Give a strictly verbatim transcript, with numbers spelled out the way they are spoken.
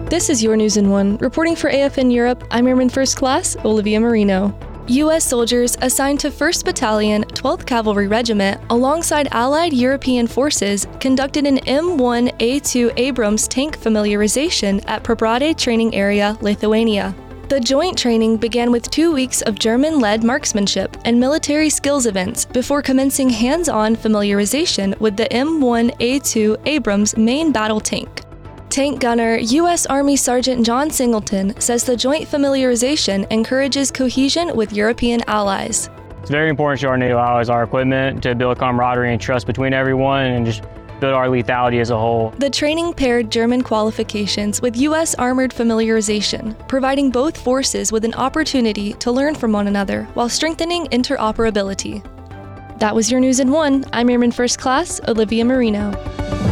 This is your News in One. Reporting for A F N Europe, I'm Airman First Class Olivia Marino. U S soldiers assigned to first Battalion, twelfth Cavalry Regiment, alongside Allied European forces, conducted an M one A two Abrams tank familiarization at Prabrate Training Area, Lithuania. The joint training began with two weeks of German-led marksmanship and military skills events before commencing hands-on familiarization with the M one A two Abrams main battle tank. Tank gunner U S Army Sergeant John Singleton says the joint familiarization encourages cohesion with European allies. It's very important to our NATO allies, our equipment, to build camaraderie and trust between everyone and just build our lethality as a whole. The training paired German qualifications with U S armored familiarization, providing both forces with an opportunity to learn from one another while strengthening interoperability. That was your News in One. I'm Airman First Class Olivia Marino.